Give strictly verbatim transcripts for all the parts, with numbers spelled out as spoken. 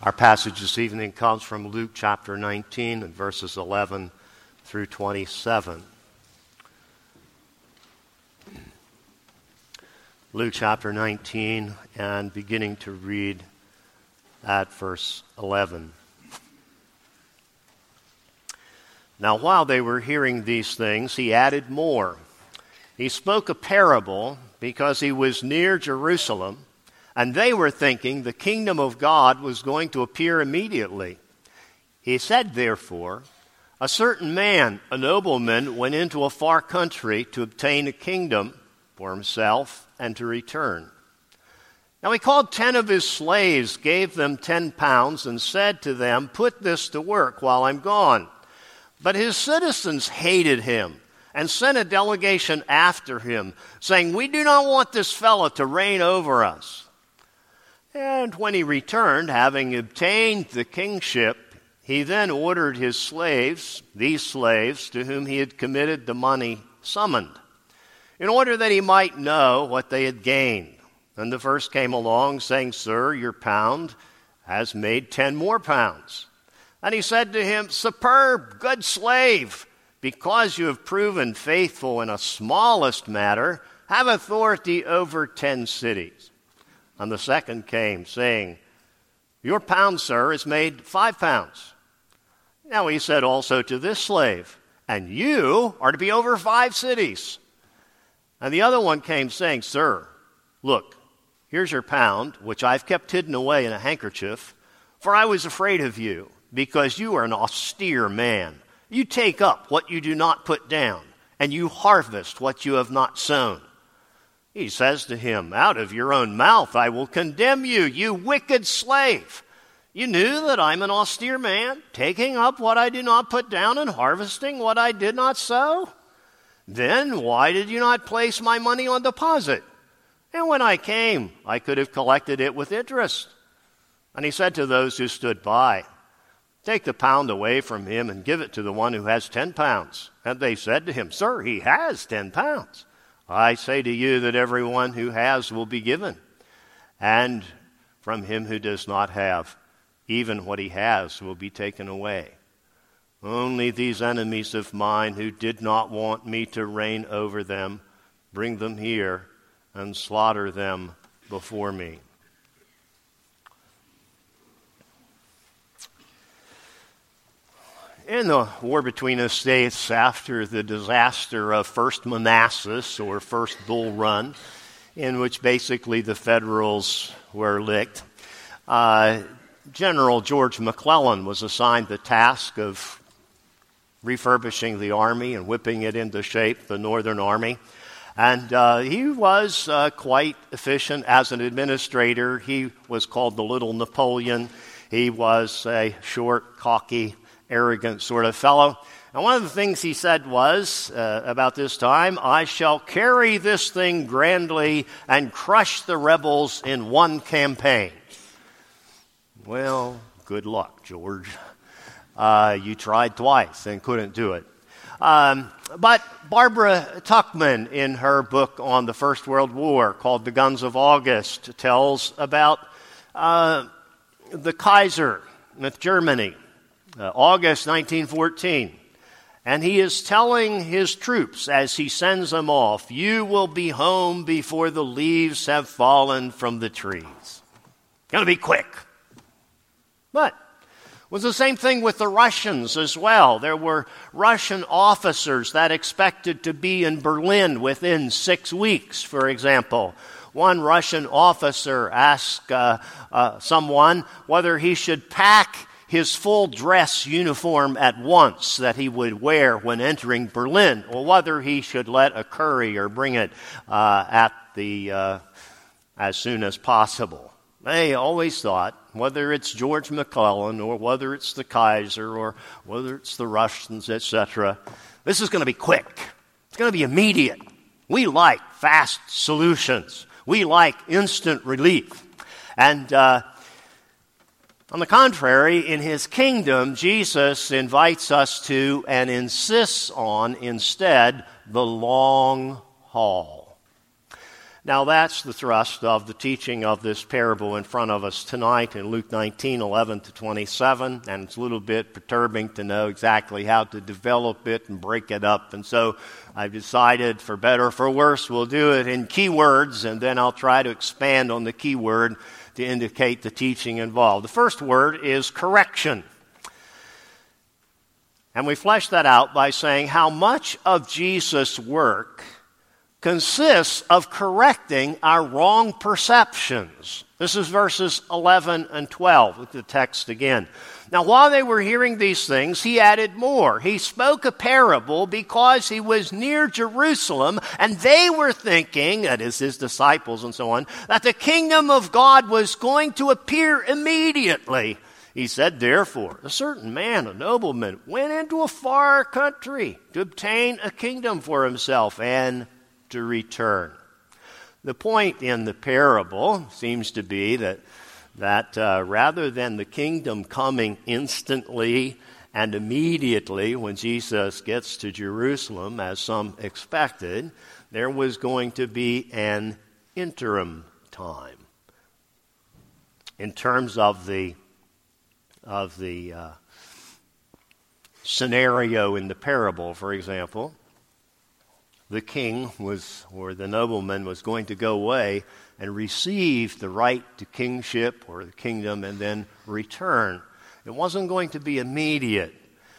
Our passage this evening comes from Luke chapter nineteen and verses eleven through twenty-seven. Luke chapter nineteen, and beginning to read at verse eleven. Now while they were hearing these things, he added more. He spoke a parable because he was near Jerusalem, and they were thinking the kingdom of God was going to appear immediately. He said, therefore, a certain man, a nobleman, went into a far country to obtain a kingdom for himself and to return. Now he called ten of his slaves, gave them ten pounds, and said to them, put this to work while I'm gone. But his citizens hated him and sent a delegation after him, saying, we do not want this fellow to reign over us. And when he returned, having obtained the kingship, he then ordered his slaves, these slaves to whom he had committed the money, summoned, in order that he might know what they had gained. And the first came along, saying, sir, your pound has made ten more pounds. And he said to him, superb, good slave, because you have proven faithful in a smallest matter, have authority over ten cities. And the second came, saying, your pound, sir, is made five pounds. Now he said also to this slave, and you are to be over five cities. And the other one came, saying, sir, look, here's your pound, which I've kept hidden away in a handkerchief, for I was afraid of you, because you are an austere man. You take up what you do not put down, and you harvest what you have not sown. He says to him, out of your own mouth I will condemn you, you wicked slave. You knew that I'm an austere man, taking up what I do not put down and harvesting what I did not sow? Then why did you not place my money on deposit? And when I came, I could have collected it with interest. And he said to those who stood by, take the pound away from him and give it to the one who has ten pounds. And they said to him, sir, he has ten pounds. I say to you that everyone who has will be given, and from him who does not have, even what he has will be taken away. Only these enemies of mine who did not want me to reign over them, bring them here and slaughter them before me. In the war between the states after the disaster of First Manassas, or First Bull Run, in which basically the Federals were licked, uh, General George McClellan was assigned the task of refurbishing the army and whipping it into shape, the Northern Army. And uh, he was uh, quite efficient as an administrator. He was called the Little Napoleon. He was a short, cocky, arrogant sort of fellow. And one of the things he said was, uh, about this time, I shall carry this thing grandly and crush the rebels in one campaign. Well, good luck, George. Uh, you tried twice and couldn't do it. Um, but Barbara Tuchman, in her book on the First World War called The Guns of August, tells about uh, the Kaiser of Germany, Uh, August nineteen fourteen, and he is telling his troops as he sends them off, you will be home before the leaves have fallen from the trees. Going to be quick. But it was the same thing with the Russians as well. There were Russian officers that expected to be in Berlin within six weeks, for example. One Russian officer asked uh, uh, someone whether he should pack his full dress uniform at once that he would wear when entering Berlin, or whether he should let a courier bring it uh, at the uh, as soon as possible. They always thought, whether it's George McClellan or whether it's the Kaiser or whether it's the Russians, et cetera, this is going to be quick. It's going to be immediate. We like fast solutions. We like instant relief. And uh, on the contrary, in his kingdom, Jesus invites us to and insists on, instead, the long haul. Now that's the thrust of the teaching of this parable in front of us tonight in Luke nineteen, eleven to twenty-seven, and it's a little bit perturbing to know exactly how to develop it and break it up, and so I've decided, for better or for worse, we'll do it in key words, and then I'll try to expand on the key word to indicate the teaching involved. The first word is correction. And we flesh that out by saying how much of Jesus' work consists of correcting our wrong perceptions. This is verses eleven and twelve. Look at the text again. Now, while they were hearing these things, he added more. He spoke a parable because he was near Jerusalem, and they were thinking, that is, his disciples and so on, that the kingdom of God was going to appear immediately. He said, therefore, a certain man, a nobleman, went into a far country to obtain a kingdom for himself and to return. The point in the parable seems to be that that uh, rather than the kingdom coming instantly and immediately when Jesus gets to Jerusalem, as some expected, there was going to be an interim time. In terms of the of the uh, scenario in the parable, for example, the king was, or the nobleman was going to go away and receive the right to kingship or the kingdom and then return. It wasn't going to be immediate.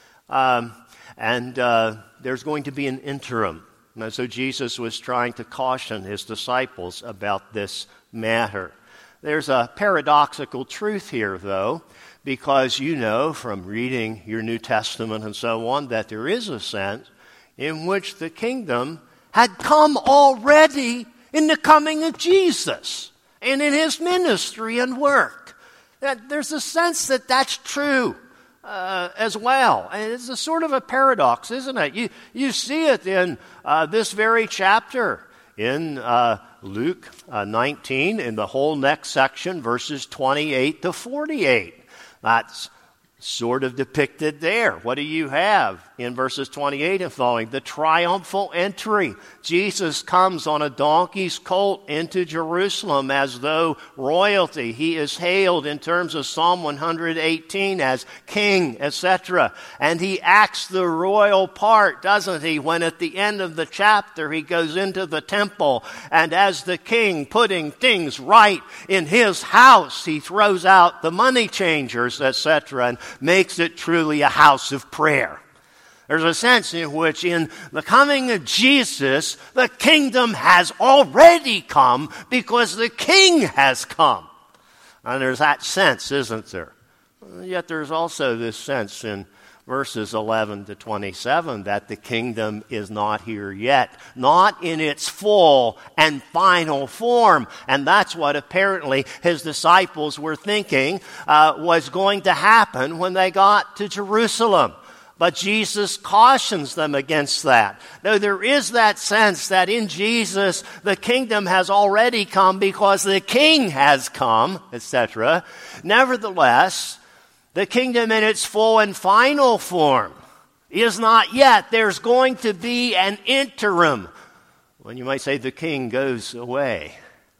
Um, and uh, there's going to be an interim. And so Jesus was trying to caution his disciples about this matter. There's a paradoxical truth here, though, because you know from reading your New Testament and so on that there is a sense in which the kingdom had come already in the coming of Jesus and in his ministry and work. That there's a sense that that's true uh, as well. And it's a sort of a paradox, isn't it? You, you see it in uh, this very chapter in uh, Luke uh, nineteen, in the whole next section, verses twenty-eight to forty-eight. That's sort of depicted there. What do you have in verses twenty-eight and following? The triumphal entry. Jesus comes on a donkey's colt into Jerusalem as though royalty. He is hailed in terms of Psalm one hundred eighteen as king, et cetera. And he acts the royal part, doesn't he, when at the end of the chapter he goes into the temple, and as the king putting things right in his house, he throws out the money changers, et cetera, and makes it truly a house of prayer. There's a sense in which in the coming of Jesus, the kingdom has already come because the king has come. And there's that sense, isn't there? Yet there's also this sense in verses eleven to twenty-seven that the kingdom is not here yet, not in its full and final form. And that's what apparently his disciples were thinking uh, was going to happen when they got to Jerusalem. But Jesus cautions them against that. No, there is that sense that in Jesus the kingdom has already come because the king has come, et cetera. Nevertheless, the kingdom in its full and final form is not yet. There's going to be an interim when you might say the king goes away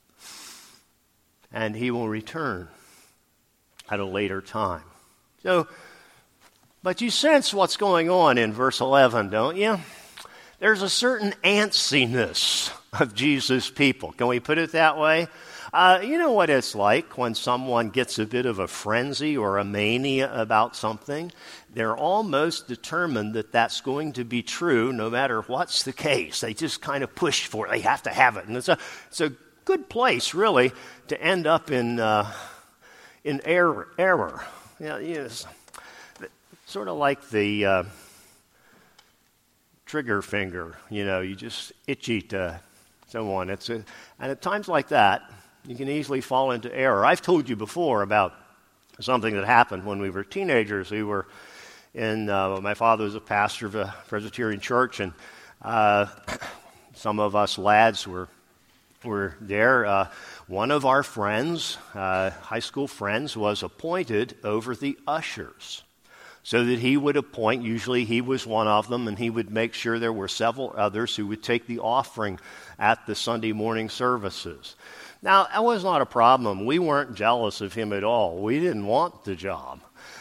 and he will return at a later time. So, but you sense what's going on in verse eleven, don't you? There's a certain antsiness of Jesus' people. Can we put it that way? Uh, you know what it's like when someone gets a bit of a frenzy or a mania about something? They're almost determined that that's going to be true no matter what's the case. They just kind of push for it. They have to have it. And it's a, it's a good place, really, to end up in uh, in error. error. You know, yes. Sort of like the uh, trigger finger, you know, you just itchy to someone. It's a, and at times like that, you can easily fall into error. I've told you before about something that happened when we were teenagers. We were in, uh, my father was a pastor of a Presbyterian church, and uh, some of us lads were were there. Uh, one of our friends, uh, high school friends, was appointed over the ushers. so that he would appoint, usually he was one of them, and he would make sure there were several others who would take the offering at the Sunday morning services. Now, that was not a problem. We weren't jealous of him at all. We didn't want the job.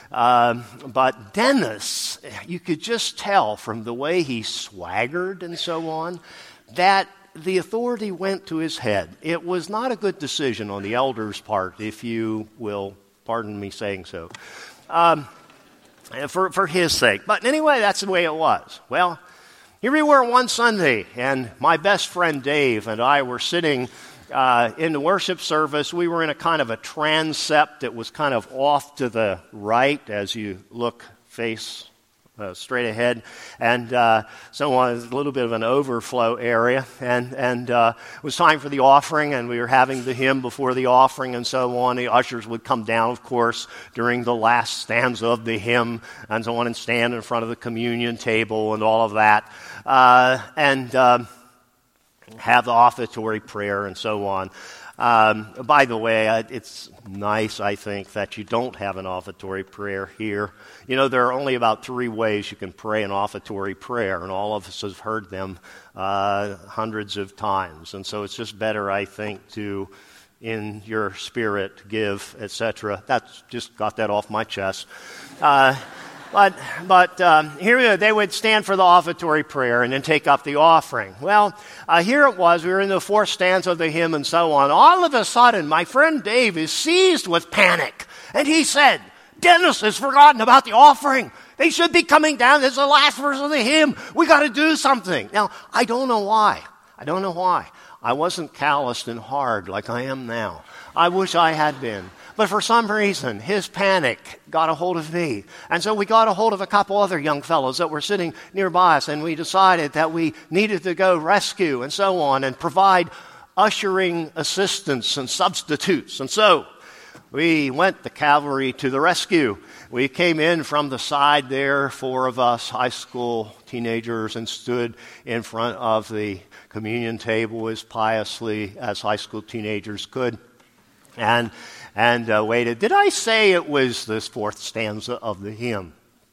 Um, but Dennis, you could just tell from the way he swaggered and so on, that the authority went to his head. It was not a good decision on the elders' part, if you will pardon me saying so, um, for, for his sake. But anyway, that's the way it was. Well, here we were one Sunday, and my best friend Dave and I were sitting uh, in the worship service. We were in a kind of a transept that was kind of off to the right as you look face Uh, straight ahead, and uh, so on. A little bit of an overflow area, and and uh, it was time for the offering, and we were having the hymn before the offering, and so on. The ushers would come down, of course, during the last stanza of the hymn, and so on, and stand in front of the communion table and all of that, uh, and um, have the offertory prayer and so on. Um, by the way, uh, it's nice, I think, that you don't have an offertory prayer here. You know, there are only about three ways you can pray an offertory prayer, and all of us have heard them uh, hundreds of times. And so it's just better, I think, to, in your spirit, give, et cetera. That's just got that off my chest. Uh, But, but um, here they would stand for the offertory prayer and then take up the offering. Well, uh, here it was. We were in the fourth stanza of the hymn and so on. All of a sudden, my friend Dave is seized with panic. And he said, Dennis has forgotten about the offering. They should be coming down. This is the last verse of the hymn. We got to do something. Now, I don't know why. I don't know why. I wasn't calloused and hard like I am now. I wish I had been. But for some reason, his panic got a hold of me. And so we got a hold of a couple other young fellows that were sitting nearby us, and we decided that we needed to go rescue and so on and provide ushering assistance and substitutes. And so we went the cavalry to the rescue. We came in from the side there, four of us, high school teenagers, and stood in front of the communion table as piously as high school teenagers could. And and uh, waited. Did I say it was this fourth stanza of the hymn?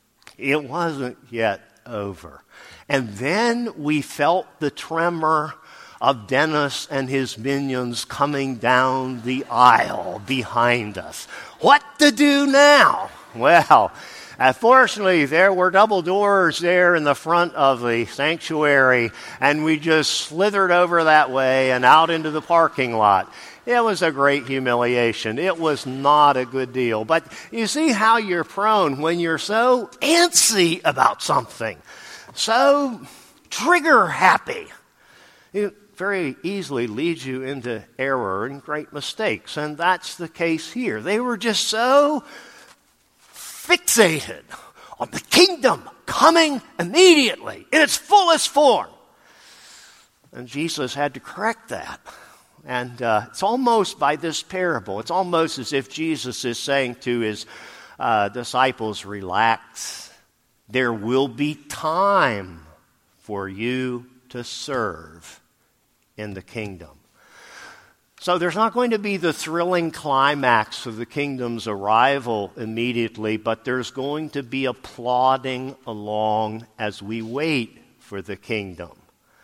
It wasn't yet over. And then we felt the tremor of Dennis and his minions coming down the aisle behind us. What to do now? Well, unfortunately, there were double doors there in the front of the sanctuary, and we just slithered over that way and out into the parking lot. It was a great humiliation. It was not a good deal. But you see how you're prone when you're so antsy about something, so trigger happy. It very easily leads you into error and great mistakes, and that's the case here. They were just so fixated on the kingdom coming immediately in its fullest form. And Jesus had to correct that. And uh, it's almost by this parable, it's almost as if Jesus is saying to his uh, disciples, relax. There will be time for you to serve in the kingdom. So there's not going to be the thrilling climax of the kingdom's arrival immediately, but there's going to be a plodding along as we wait for the kingdom.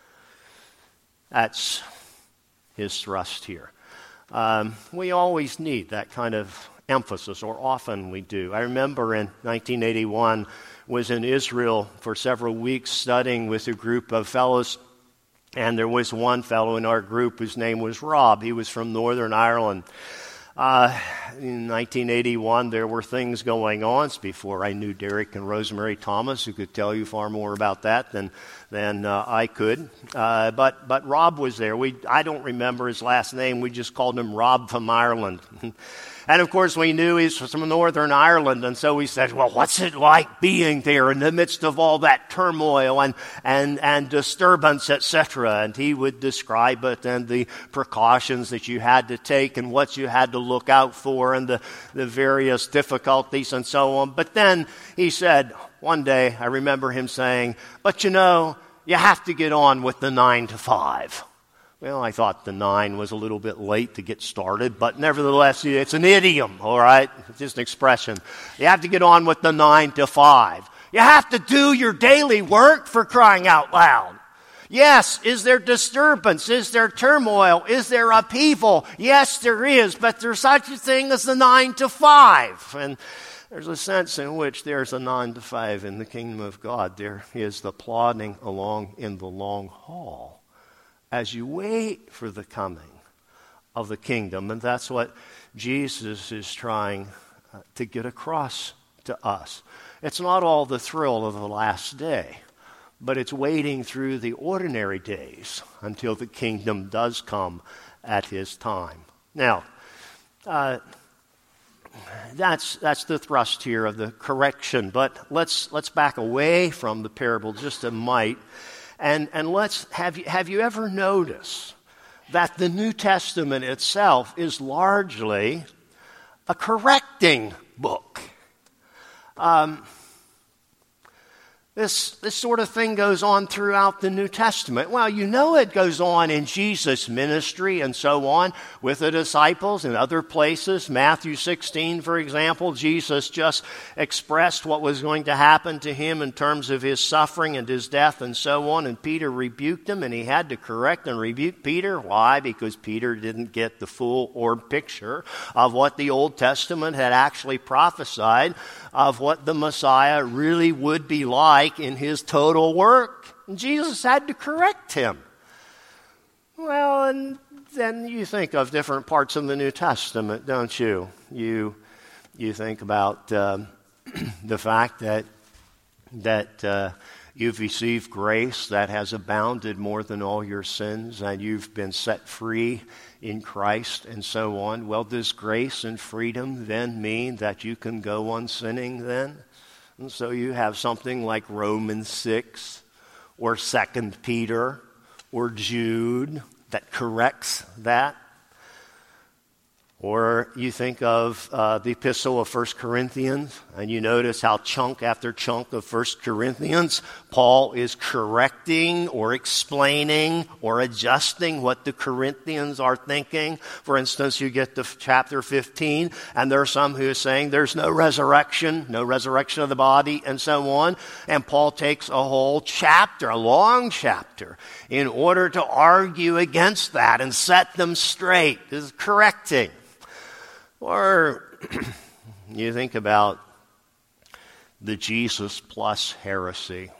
That's his thrust here. Um, we always need that kind of emphasis, or often we do. I remember in nineteen eighty-one, was in Israel for several weeks studying with a group of fellows, and there was one fellow in our group whose name was Rob. He was from Northern Ireland. Uh, in nineteen eighty-one, there were things going on. It's before I knew Derek and Rosemary Thomas, who could tell you far more about that than than uh, I could. Uh, but but Rob was there. We I don't remember his last name. We just called him Rob from Ireland. And of course, we knew he's from Northern Ireland, and so we said, well, what's it like being there in the midst of all that turmoil and and, and disturbance, et cetera? And he would describe it and the precautions that you had to take and what you had to look out for and the, the various difficulties and so on. But then he said, one day, I remember him saying, but you know, you have to get on with the nine to five. Well, I thought the nine was a little bit late to get started, but nevertheless, it's an idiom, all right? It's just an expression. You have to get on with the nine to five. You have to do your daily work, for crying out loud. Yes, is there disturbance? Is there turmoil? Is there upheaval? Yes, there is, but there's such a thing as the nine to five. And there's a sense in which there's a nine to five in the kingdom of God. There is the plodding along in the long haul as you wait for the coming of the kingdom. And that's what Jesus is trying uh, to get across to us. It's not all the thrill of the last day, but it's waiting through the ordinary days until the kingdom does come at his time. Now, uh, that's that's the thrust here of the correction. But let's let's back away from the parable just a mite. And and let's have you have you ever noticed that the New Testament itself is largely a correcting book? Um, this this sort of thing goes on throughout the New Testament. Well, you know it goes on in Jesus' ministry and so on with the disciples in other places. Matthew sixteen, for example, Jesus just expressed what was going to happen to him in terms of his suffering and his death and so on. And Peter rebuked him, and he had to correct and rebuke Peter. Why? Because Peter didn't get the full orb picture of what the Old Testament had actually prophesied of what the Messiah really would be like in his total work. And Jesus had to correct him. Well, and then you think of different parts of the New Testament, don't you? You you think about uh, the fact that that uh, you've received grace that has abounded more than all your sins, and you've been set free in Christ and so on. Well, does grace and freedom then mean that you can go on sinning then? And so you have something like Romans six or Second Peter or Jude that corrects that. Or you think of uh, the epistle of First Corinthians, and you notice how chunk after chunk of First Corinthians, Paul is correcting or explaining or adjusting what the Corinthians are thinking. For instance, you get to chapter fifteen, and there are some who are saying there's no resurrection, no resurrection of the body, and so on. And Paul takes a whole chapter, a long chapter, in order to argue against that and set them straight. This is correcting. Or you think about the Jesus plus heresy.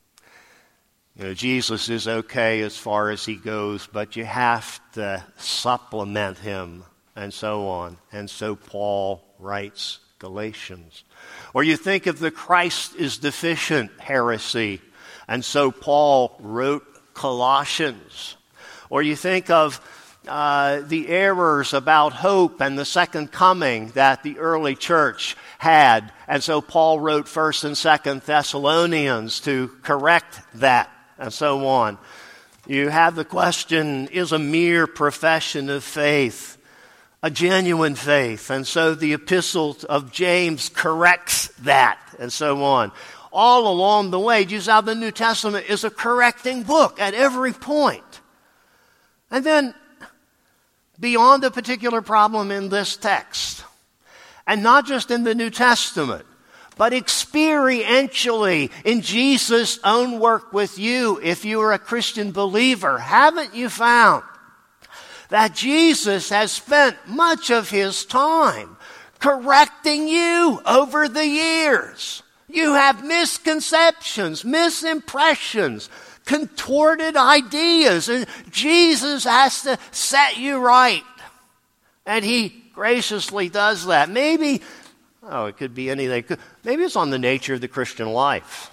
You know, Jesus is okay as far as he goes, but you have to supplement him and so on. And so Paul writes Galatians. Or you think of the Christ is deficient heresy, and so Paul wrote Colossians. Or you think of Uh, the errors about hope and the second coming that the early church had. And so Paul wrote First and Second Thessalonians to correct that and so on. You have the question, is a mere profession of faith a genuine faith? And so the epistle of James corrects that and so on. All along the way, you see how the New Testament is a correcting book at every point. And then beyond a particular problem in this text, and not just in the New Testament, but experientially in Jesus' own work with you, if you are a Christian believer, haven't you found that Jesus has spent much of his time correcting you over the years? You have misconceptions, misimpressions, contorted ideas, and Jesus has to set you right. And he graciously does that. Maybe, oh, it could be anything. Maybe it's on the nature of the Christian life.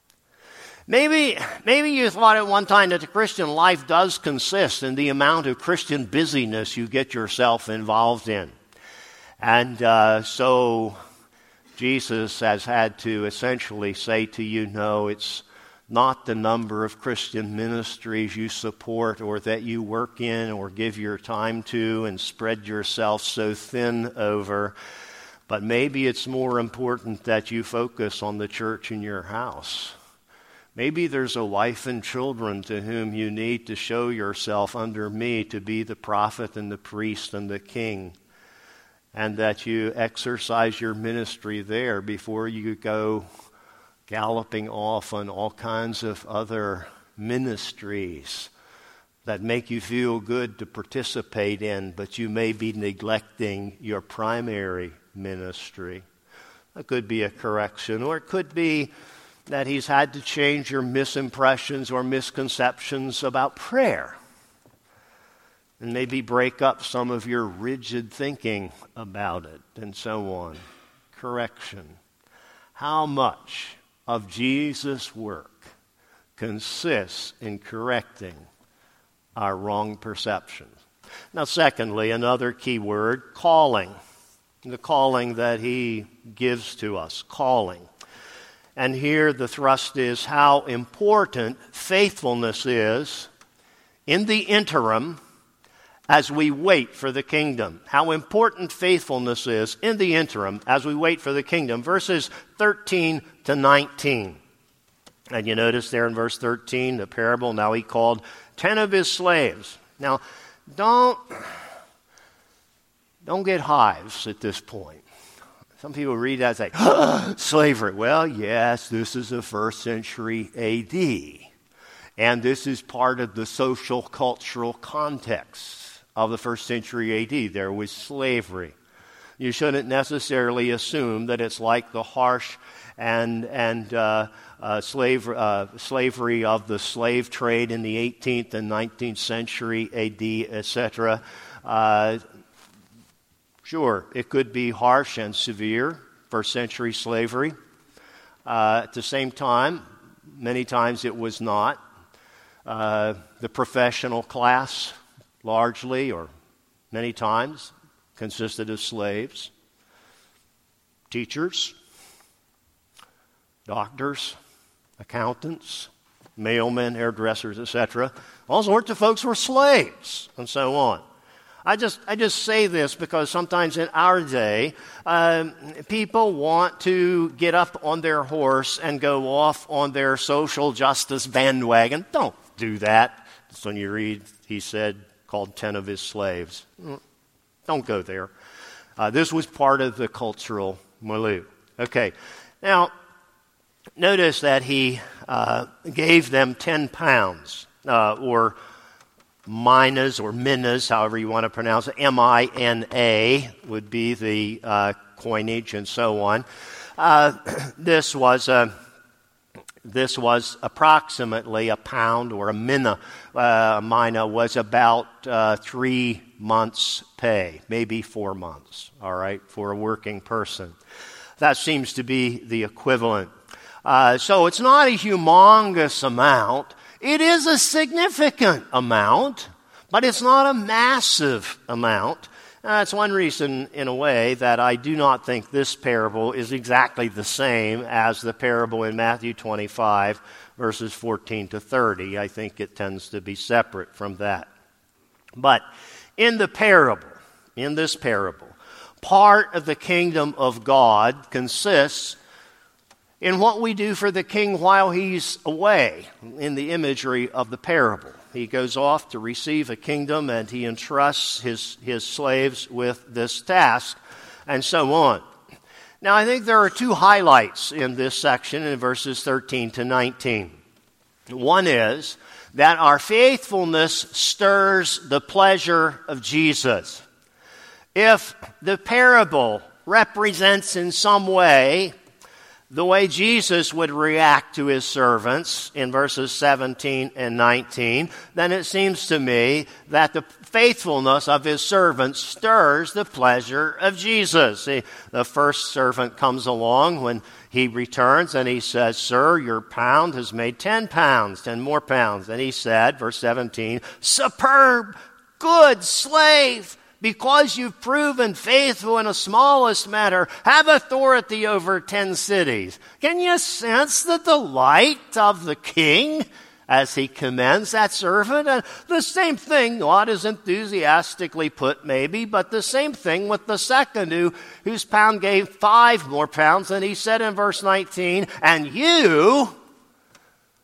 Maybe, maybe you thought at one time that the Christian life does consist in the amount of Christian busyness you get yourself involved in. And uh, so Jesus has had to essentially say to you, no, it's not the number of Christian ministries you support or that you work in or give your time to and spread yourself so thin over, but maybe it's more important that you focus on the church in your house. Maybe there's a wife and children to whom you need to show yourself under me to be the prophet and the priest and the king, and that you exercise your ministry there before you go galloping off on all kinds of other ministries that make you feel good to participate in, but you may be neglecting your primary ministry. That could be a correction, or it could be that he's had to change your misimpressions or misconceptions about prayer, and maybe break up some of your rigid thinking about it, and so on. Correction. How much of Jesus' work consists in correcting our wrong perceptions? Now, secondly, another key word, calling. The calling that he gives to us, calling. And here the thrust is how important faithfulness is in the interim as we wait for the kingdom. How important faithfulness is in the interim as we wait for the kingdom. Verses thirteen to nineteen. And you notice there in verse thirteen, the parable, now he called ten of his slaves. Now, don't, don't get hives at this point. Some people read that and say, ah, slavery. Well, yes, this is the first century A D. And this is part of the social, cultural context of the first century A D. There was slavery. You shouldn't necessarily assume that it's like the harsh and, and uh, uh, slave, uh, slavery of the slave trade in the eighteenth and nineteenth century A D, et cetera. Uh, Sure, it could be harsh and severe, first century slavery. Uh, at the same time, many times it was not. Uh, the professional class, largely or many times, consisted of slaves. Teachers, doctors, accountants, mailmen, hairdressers, et cetera. All sorts of folks were slaves, and so on. I just I just say this because sometimes in our day, um, people want to get up on their horse and go off on their social justice bandwagon. Don't do that. That's when you read, he said, called ten of his slaves. Don't go there. Uh, this was part of the cultural milieu. Okay, now notice that he uh, gave them ten pounds, uh, or minas or minas, however you want to pronounce it. M I N A would be the uh, coinage and so on. Uh, this was a, this was approximately a pound, or a mina. Uh, a mina was about uh, three months' pay, maybe four months, all right, for a working person. That seems to be the equivalent. Uh, so it's not a humongous amount. It is a significant amount, but it's not a massive amount. That's one reason, in a way, that I do not think this parable is exactly the same as the parable in Matthew twenty-five, verses fourteen to thirty. I think it tends to be separate from that. But in the parable, in this parable, part of the kingdom of God consists in what we do for the king while he's away, in the imagery of the parable. He goes off to receive a kingdom, and he entrusts his, his slaves with this task, and so on. Now, I think there are two highlights in this section in verses thirteen to nineteen. One is that our faithfulness stirs the pleasure of Jesus. If the parable represents in some way the way Jesus would react to his servants in verses seventeen and nineteen, then it seems to me that the faithfulness of his servants stirs the pleasure of Jesus. See, the first servant comes along when he returns and he says, "Sir, your pound has made ten pounds, ten more pounds." And he said, verse seventeen, "Superb, good slave, because you've proven faithful in the smallest matter, have authority over ten cities." Can you sense the delight of the king as he commends that servant? And the same thing, not as enthusiastically put maybe, but the same thing with the second who, whose pound gave five more pounds. And he said in verse nineteen, "And you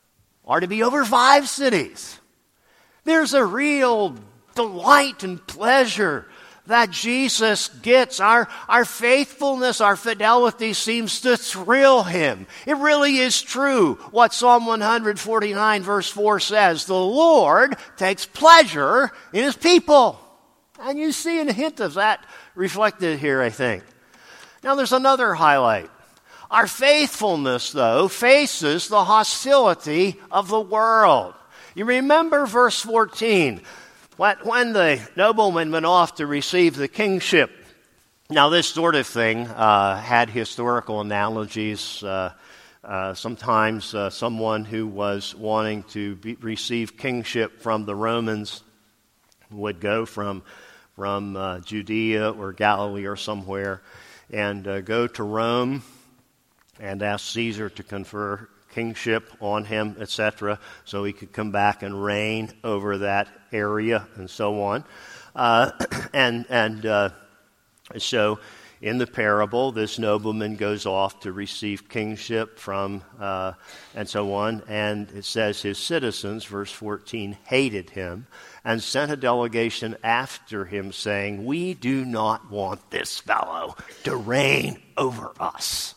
are to be over five cities. There's a real delight and pleasure that Jesus gets. Our, our faithfulness, our fidelity seems to thrill him. It really is true what Psalm one forty-nine verse four says. The Lord takes pleasure in his people. And you see a hint of that reflected here, I think. Now there's another highlight. Our faithfulness, though, faces the hostility of the world. You remember verse fourteen. When the nobleman went off to receive the kingship, now this sort of thing uh, had historical analogies. Uh, uh, sometimes uh, someone who was wanting to be, receive kingship from the Romans would go from, from uh, Judea or Galilee or somewhere and uh, go to Rome and ask Caesar to confer kingship on him, et cetera, so he could come back and reign over that area and so on. Uh, and and uh, so in the parable, this nobleman goes off to receive kingship from, uh, and so on. And it says his citizens, verse fourteen, hated him and sent a delegation after him saying, "We do not want this fellow to reign over us."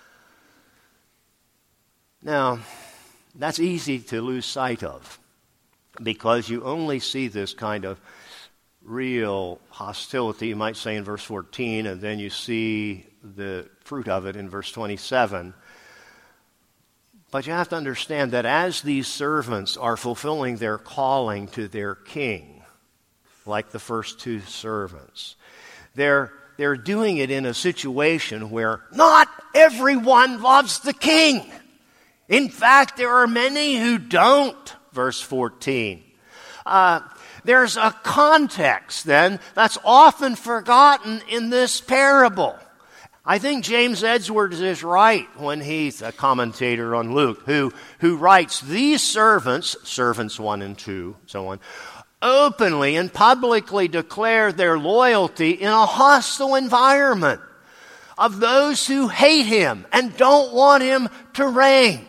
Now, that's easy to lose sight of because you only see this kind of real hostility, you might say, in verse fourteen, and then you see the fruit of it in verse twenty-seven. But you have to understand that as these servants are fulfilling their calling to their king, like the first two servants, they're, they're doing it in a situation where not everyone loves the king. In fact, there are many who don't, verse fourteen. Uh, there's a context, then, that's often forgotten in this parable. I think James Edwards is right when he's a commentator on Luke, who, who writes, these servants, servants one and two, so on, openly and publicly declare their loyalty in a hostile environment of those who hate him and don't want him to reign.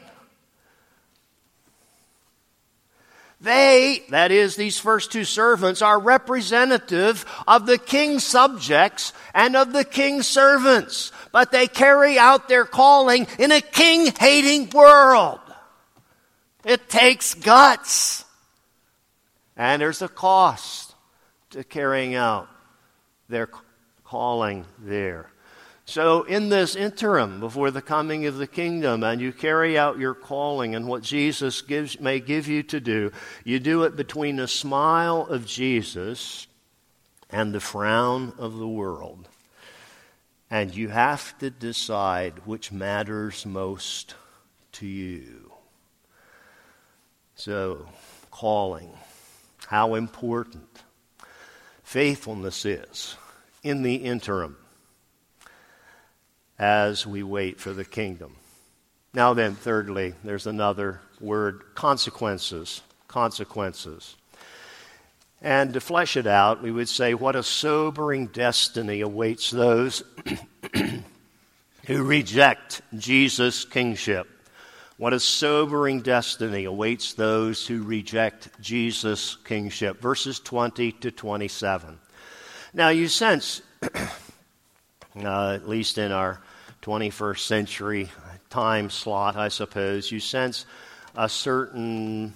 They, that is, these first two servants, are representative of the king's subjects and of the king's servants. But they carry out their calling in a king-hating world. It takes guts. And there's a cost to carrying out their calling there. So in this interim before the coming of the kingdom, and you carry out your calling and what Jesus gives, may give you to do, you do it between the smile of Jesus and the frown of the world. And you have to decide which matters most to you. So, calling, how important faithfulness is in the interim as we wait for the kingdom. Now then, thirdly, there's another word, consequences. Consequences. And to flesh it out, we would say, what a sobering destiny awaits those who reject Jesus' kingship. What a sobering destiny awaits those who reject Jesus' kingship. Verses twenty to twenty-seven. Now you sense, uh, at least in our twenty-first century time slot, I suppose, you sense a certain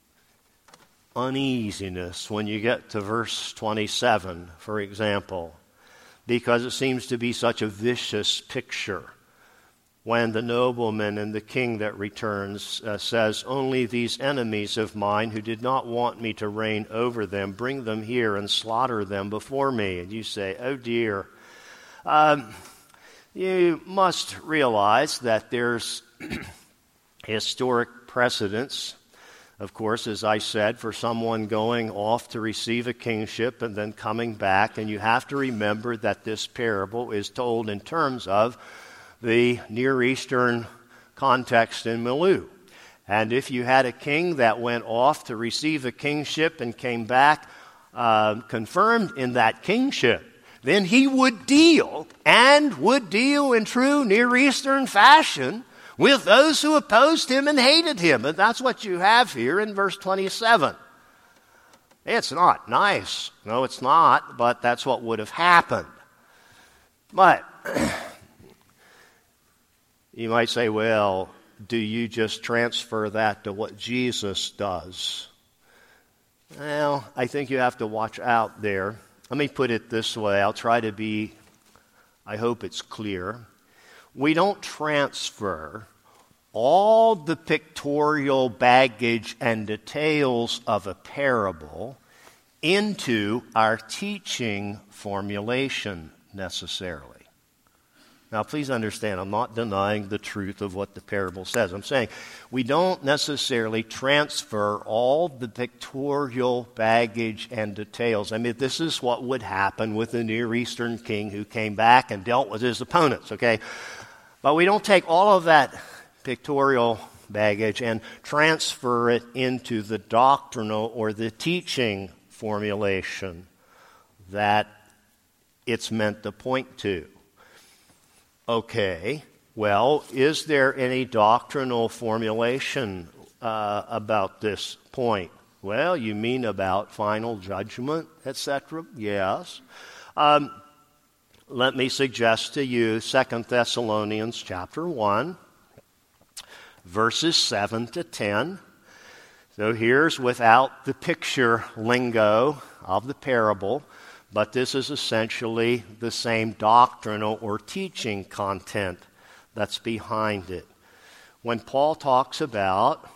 uneasiness when you get to verse twenty-seven, for example, because it seems to be such a vicious picture when the nobleman and the king that returns uh, says, only these enemies of mine who did not want me to reign over them, bring them here and slaughter them before me. And you say, oh dear. Um, you must realize that there's historic precedence, of course, as I said, for someone going off to receive a kingship and then coming back. And you have to remember that this parable is told in terms of the Near Eastern context in Milieu. And if you had a king that went off to receive a kingship and came back uh, confirmed in that kingship, then he would deal, and would deal in true Near Eastern fashion, with those who opposed him and hated him. And that's what you have here in verse twenty-seven. It's not nice. No, it's not, but that's what would have happened. But you might say, well, do you just transfer that to what Jesus does? Well, I think you have to watch out there. Let me put it this way. I'll try to be, I hope it's clear. We don't transfer all the pictorial baggage and details of a parable into our teaching formulation necessarily. Now, please understand, I'm not denying the truth of what the parable says. I'm saying we don't necessarily transfer all the pictorial baggage and details. I mean, this is what would happen with the Near Eastern king who came back and dealt with his opponents, okay? But we don't take all of that pictorial baggage and transfer it into the doctrinal or the teaching formulation that it's meant to point to. Okay, well, is there any doctrinal formulation uh, about this point? Well, you mean about final judgment, et cetera? Yes. Um, let me suggest to you Second Thessalonians chapter one, verses seven to ten. So here's without the picture lingo of the parable, but this is essentially the same doctrinal or teaching content that's behind it. When Paul talks about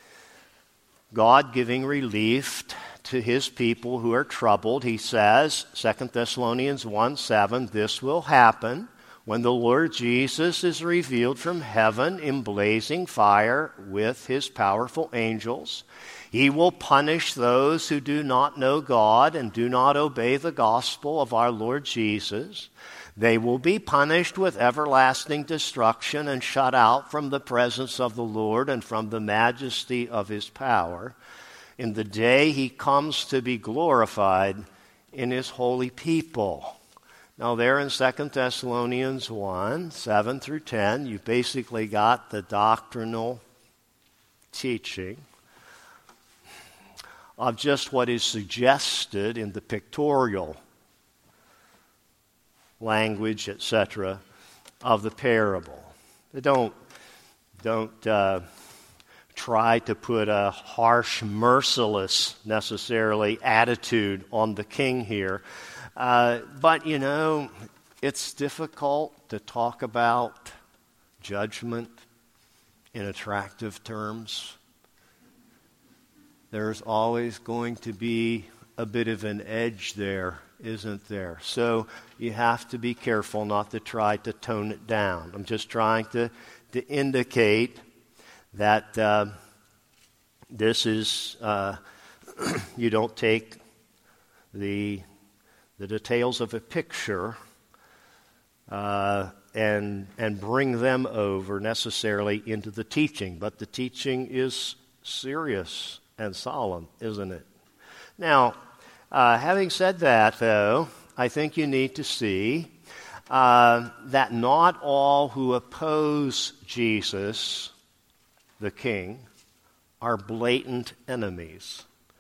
God giving relief to his people who are troubled, he says, Second Thessalonians one seven, this will happen when the Lord Jesus is revealed from heaven in blazing fire with his powerful angels. He will punish those who do not know God and do not obey the gospel of our Lord Jesus. They will be punished with everlasting destruction and shut out from the presence of the Lord and from the majesty of his power in the day he comes to be glorified in his holy people. Now there in Second Thessalonians one, seven through ten, you've basically got the doctrinal teaching of just what is suggested in the pictorial language, et cetera, of the parable. Don't, don't uh, try to put a harsh, merciless, necessarily, attitude on the king here. Uh, but, you know, it's difficult to talk about judgment in attractive terms. There's always going to be a bit of an edge there, isn't there? So you have to be careful not to try to tone it down. I'm just trying to, to indicate that uh, this is, uh, you don't take the, the details of a picture uh, and, and bring them over necessarily into the teaching. But the teaching is serious and solemn, isn't it? Now, uh, having said that, though, I think you need to see uh, that not all who oppose Jesus, the King, are blatant enemies.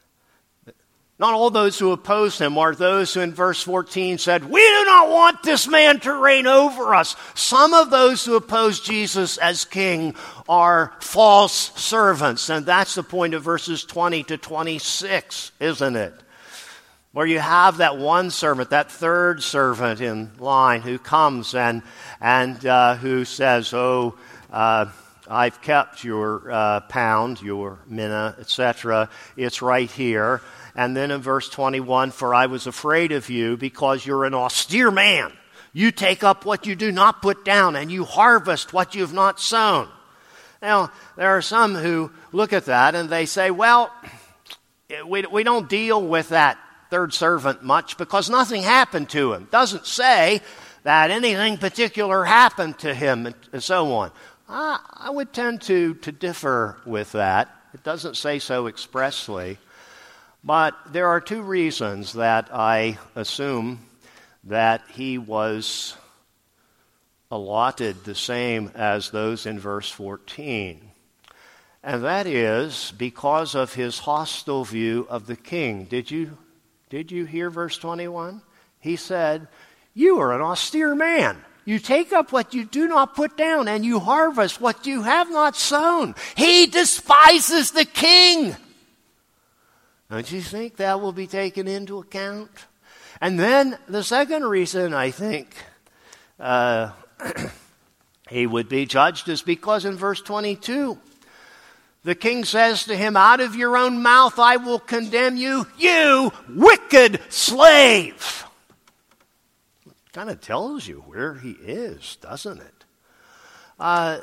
Not all those who oppose him are those who in verse fourteen said, we do not want this man to reign over us. Some of those who oppose Jesus as king are false servants. And that's the point of verses twenty to twenty-six, isn't it? Where you have that one servant, that third servant in line who comes and, and uh, who says, oh, uh, I've kept your uh, pound, your mina, et cetera. It's right here. And then in verse twenty-one, for I was afraid of you because you're an austere man. You take up what you do not put down, and you harvest what you've not sown. Now, there are some who look at that and they say, well, we, we don't deal with that third servant much because nothing happened to him. It doesn't say that anything particular happened to him and so on. I, I would tend to, to differ with that. It doesn't say so expressly. But there are two reasons that I assume that he was allotted the same as those in verse fourteen. And that is because of his hostile view of the king. Did you, did you hear verse twenty-one? He said, "You are an austere man. You take up what you do not put down, and you harvest what you have not sown." He despises the king. Don't you think that will be taken into account? And then the second reason I think uh, he would be judged is because in verse twenty-two, the king says to him, "Out of your own mouth I will condemn you, you wicked slave." Kind of tells you where he is, doesn't it? Uh,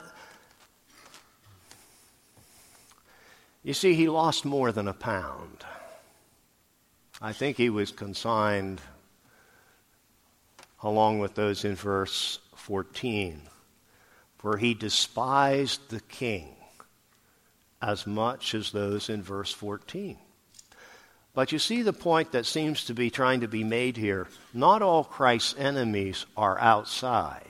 you see, he lost more than a pound. I think he was consigned along with those in verse fourteen, for he despised the king as much as those in verse fourteen. But you see the point that seems to be trying to be made here. Not all Christ's enemies are outside.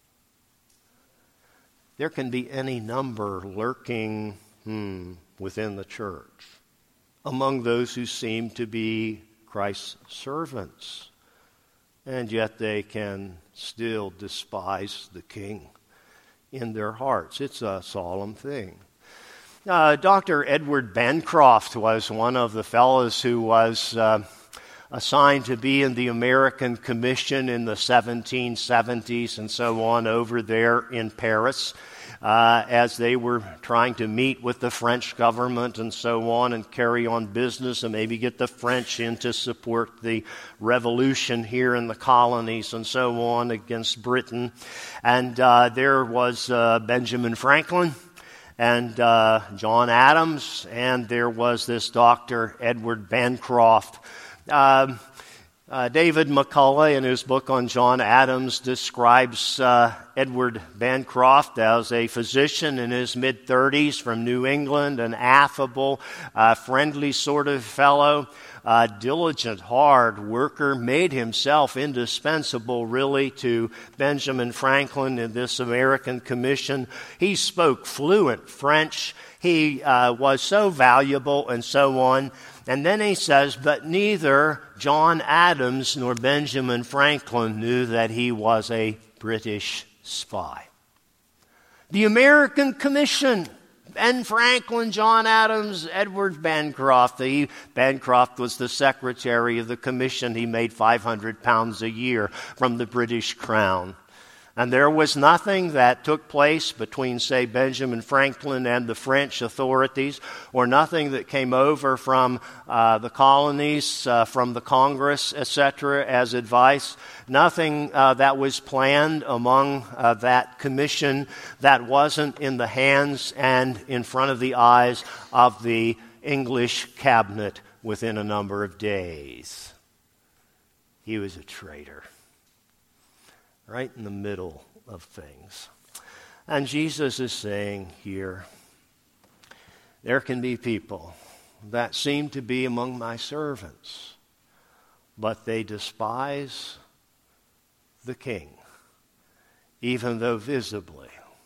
There can be any number lurking hmm, within the church, among those who seem to be Christ's servants, and yet they can still despise the king in their hearts. It's a solemn thing. Uh, Doctor Edward Bancroft was one of the fellows who was uh, assigned to be in the American Commission in the seventeen seventies and so on over there in Paris uh, as they were trying to meet with the French government and so on and carry on business and maybe get the French in to support the revolution here in the colonies and so on against Britain. And uh, there was uh, Benjamin Franklin and uh, John Adams, and there was this Doctor Edward Bancroft. Uh, uh, David McCullough, in his book on John Adams, describes uh, Edward Bancroft as a physician in his mid-thirties from New England, an affable, uh, friendly sort of fellow, a diligent, hard worker, made himself indispensable really to Benjamin Franklin in this American Commission. He spoke fluent French. He uh, was so valuable and so on. And then he says, but neither John Adams nor Benjamin Franklin knew that he was a British spy. The American Commission, Ben Franklin, John Adams, Edward Bancroft. The, Bancroft was the secretary of the commission. He made five hundred pounds a year from the British Crown. And there was nothing that took place between, say, Benjamin Franklin and the French authorities, or nothing that came over from uh, the colonies, uh, from the Congress, et cetera, as advice. Nothing uh, that was planned among uh, that commission that wasn't in the hands and in front of the eyes of the English cabinet within a number of days. He was a traitor. Right in the middle of things. And Jesus is saying here, there can be people that seem to be among my servants, but they despise the king, even though visibly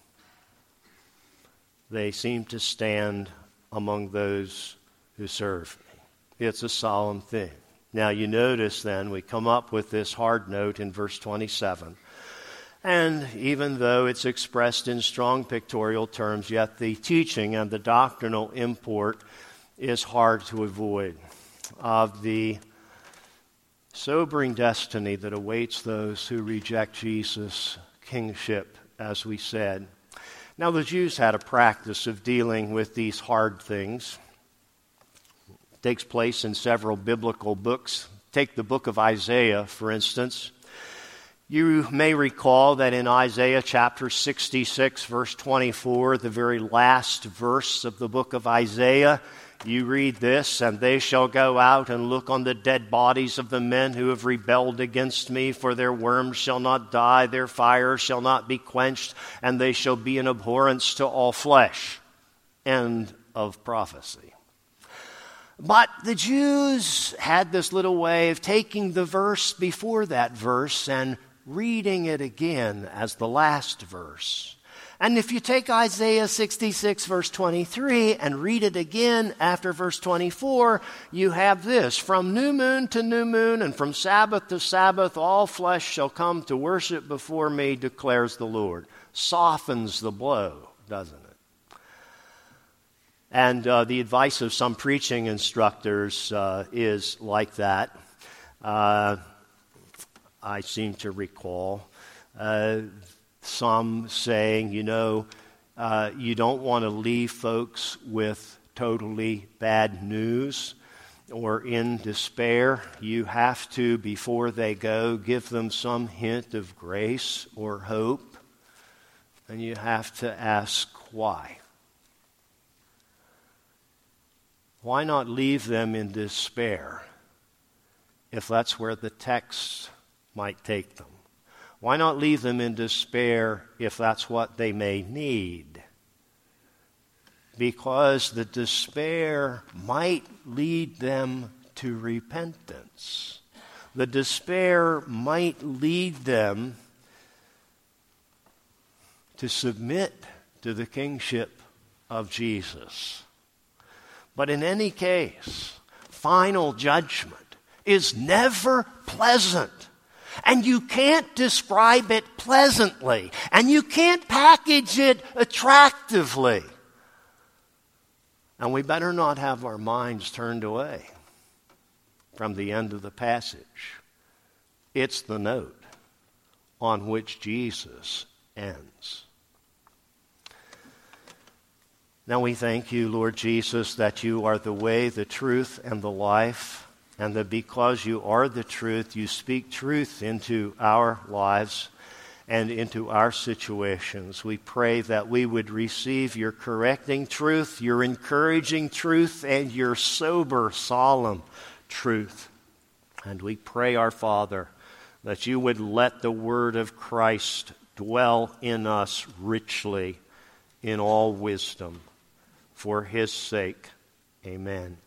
they seem to stand among those who serve me. It's a solemn thing. Now you notice then we come up with this hard note in verse twenty-seven. And even though it's expressed in strong pictorial terms, yet the teaching and the doctrinal import is hard to avoid of the sobering destiny that awaits those who reject Jesus' kingship, as we said. Now, the Jews had a practice of dealing with these hard things. It takes place in several biblical books. Take the book of Isaiah, for instance. You may recall that in Isaiah chapter sixty-six, verse twenty-four, the very last verse of the book of Isaiah, you read this, and they shall go out and look on the dead bodies of the men who have rebelled against me, for their worms shall not die, their fire shall not be quenched, and they shall be an abhorrence to all flesh. End of prophecy. But the Jews had this little way of taking the verse before that verse and reading it again as the last verse. And if you take Isaiah sixty-six, verse twenty-three, and read it again after verse twenty-four, you have this: from new moon to new moon and from Sabbath to Sabbath, all flesh shall come to worship before me, declares the Lord. Softens the blow, doesn't it? And uh, the advice of some preaching instructors uh, is like that. Uh, I seem to recall uh, some saying, you know, uh, you don't want to leave folks with totally bad news or in despair. You have to, before they go, give them some hint of grace or hope. And you have to ask why. Why not leave them in despair if that's where the text might take them? Why not leave them in despair if that's what they may need? Because the despair might lead them to repentance. The despair might lead them to submit to the kingship of Jesus. But in any case, final judgment is never pleasant. And you can't describe it pleasantly. And you can't package it attractively. And we better not have our minds turned away from the end of the passage. It's the note on which Jesus ends. Now we thank you, Lord Jesus, that you are the way, the truth, and the life, and that because you are the truth, you speak truth into our lives and into our situations. We pray that we would receive your correcting truth, your encouraging truth, and your sober, solemn truth. And we pray, our Father, that you would let the word of Christ dwell in us richly in all wisdom. For his sake, amen.